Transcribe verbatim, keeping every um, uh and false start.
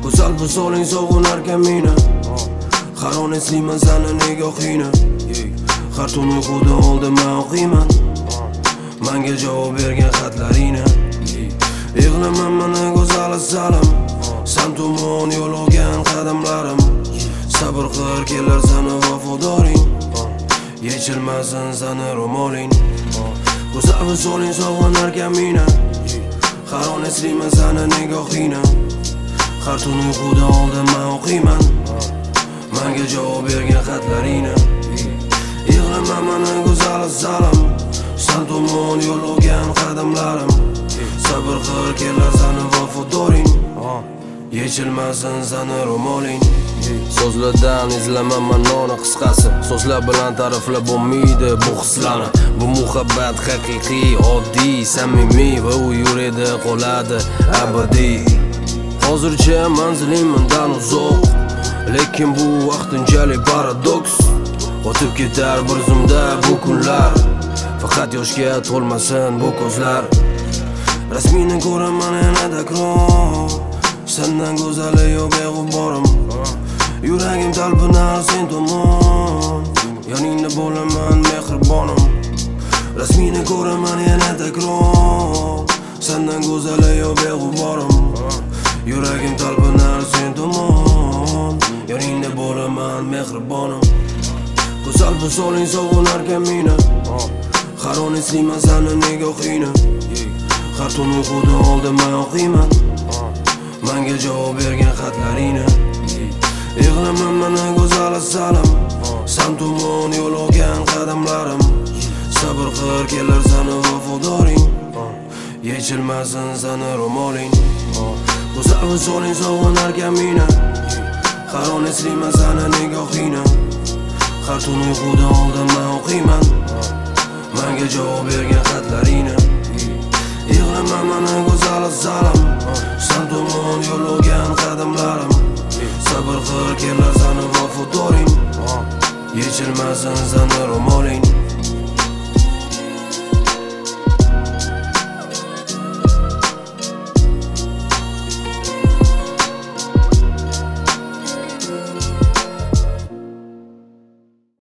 Go'zal visoling sog'inarkan meni, har on eslayman sani nigohingni. Har tun uyquda oldimdan o'qiyman menga javob bergan xatlaringni. Yig'laman mana go'zal salam, sen tomon yo'l olgan qadamlarim. Sabr qil kelar sani vafodoring, yechilmasin sani ro'moling. Go'zal visoling sog'inarkan meni, har on eslayman sani nigohingni. Har tun uyquda oldimdan o'qiyman menga javob bergan xatlaringni. Yig'laman mana go'zal salam, sen tomon yo'l olgan qadamlarim. Sabr qil kelar sani vafodoring, yechilmasin sani ro'moling. So'zlardan izlaman ma'noni qisqasi, so'zlar bilan ta'riflab bo'lmaydi bu hislarni. Bu muhabbat haqiqiy, oddiy, samimiy va u yurida qoladi abadiy. Hozircha manzilim mendan uzoq, lekin bu vaqtinchalik paradoks. O'tib ketar bir zumda bu kunlar, faqat yoshga to'lmasin bu ko'zlar. Rasmini ko'raman yana takror, sendan go'zali yo'q beg'uborim. Yuragim talpinar sen tomon, yoningda bo'laman mehribonім. Rasmini ko'raman yana takror, sendan go'zali yo'q beg'uborim. Yuragim talpinar sen tomon, yoningda bo'laman mehribonім. Go'zal visoling sog'inarkan meni, har on eslayman sani nigohingni. Har tun uyquda oldimdan o'qiyman menga javob bergan xatlaringni. Yig'laman mana go'zal salam, sen tomon yo'l olgan qadamlarim. Sabr qil kelar sani vafodoring, yechilmasin sani ro'moling. Go'zal visoling sog'inarkan meni, har on eslayman sani nigohingni. Har tun uyquda oldimdan o'qiyman menga javob bergan xatlaringni. Yig'laman mana go'zal salam, sen tomon yo'l olgan qadamlarim. Sabr qil kelar sani vafodoring, yechilmasin sani ro'moling.